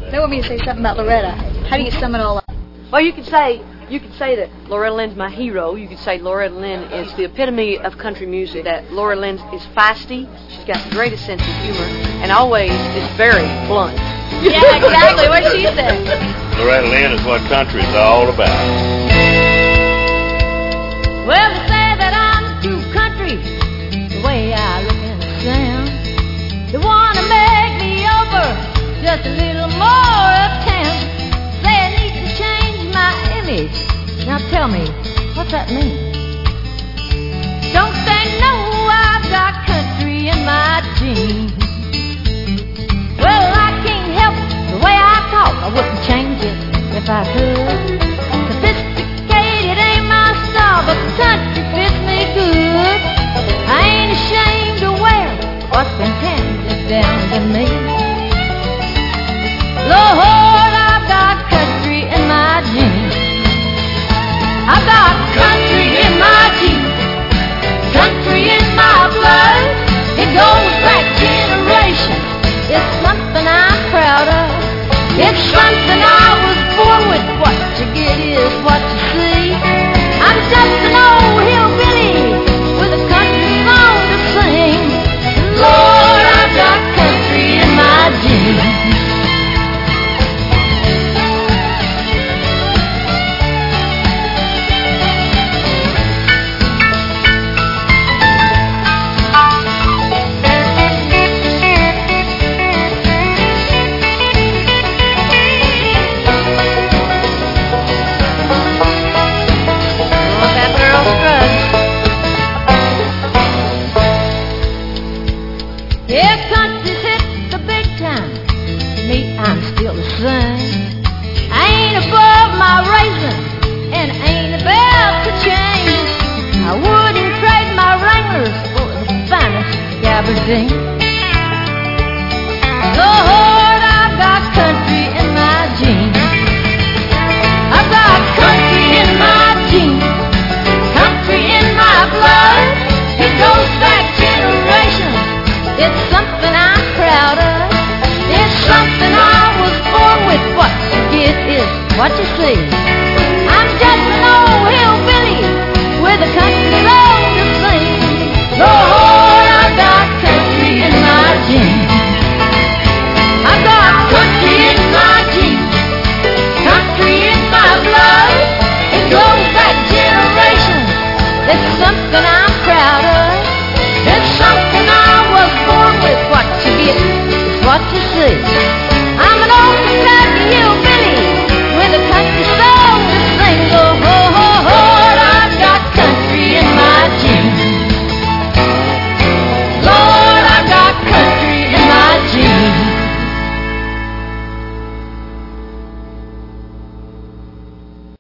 They want me to say something about Loretta. How do you sum it all up? Well, you could say that Loretta Lynn's my hero. You could say Loretta Lynn is the epitome of country music. That Loretta Lynn is feisty. She's got the greatest sense of humor, and always is very blunt. Yeah, exactly what she said. Loretta Lynn is what country is all about. Well, they say that I'm too country, the way I look and sound. They want to make me over just a little more uptown. Say I need to change my image. Now tell me, what's that mean? Don't they know I've got country in my jeans? Well, I can't help the way I talk. I wouldn't change it if I could. Sophisticated ain't my style, but country fits me good. I ain't ashamed to wear what's been handed down to me. Lord, I've got country in my jeans. I've got country in my jeans. Country in my blood. It goes back generations. It's something I'm proud of. It's something I was born with. What you get is what you see. I'm just an old hillbilly with a country song to sing. Lord, I've got country in my jeans. Lord, I've got country in my jeans. I've got country in my jeans. Country in my blood. It goes back generations. It's something I'm proud of. It's something I was born with. What you get is what you see.